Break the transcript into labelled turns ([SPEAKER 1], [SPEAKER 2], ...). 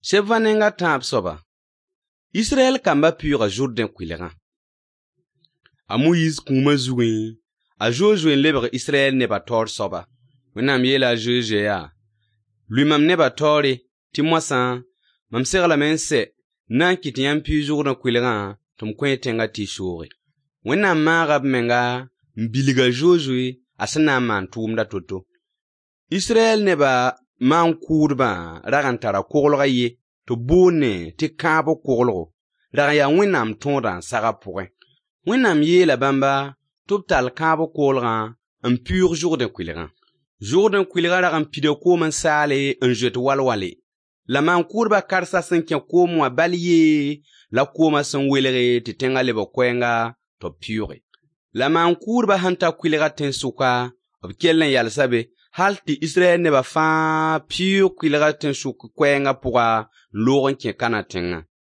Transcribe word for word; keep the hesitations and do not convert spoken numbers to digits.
[SPEAKER 1] Chevanenga tamp soba. Israël kamba pure Jourdain kwilegan. A Moïse kuma zouin. A Josué lebre Israël ne ba tor soba. Wenam yela Josué ya. Lui mam ne ba tori, ti moisan, mam sera la mense, nan kiti yan pi Jourdain kwilegan, tum kwen tenga ti shuri. Wenam marab menga, mbiliga Josué, asana man tuumda toto. Israël ne ba man kourba, ragantara kourloga ye, to bone, ti kabo kourlo, ragaya wenam tondan saga pourrin. Wenam ye la bamba, toptal kabo kourlogan, un pur Jourdain kwilegan. Jourdain kwilegan ragan pide koman sale, un jet walwale. La man kourba karsa senkien komwa baliye, la koma sen welere, ti tenga lebo kwenga, to pure. La man kourba hanta kwilega ten suka, ob kellen yalsabe, halti Israël ne ba fa pure kwilega ten suka kwenga pourra, loren kien kana tenga.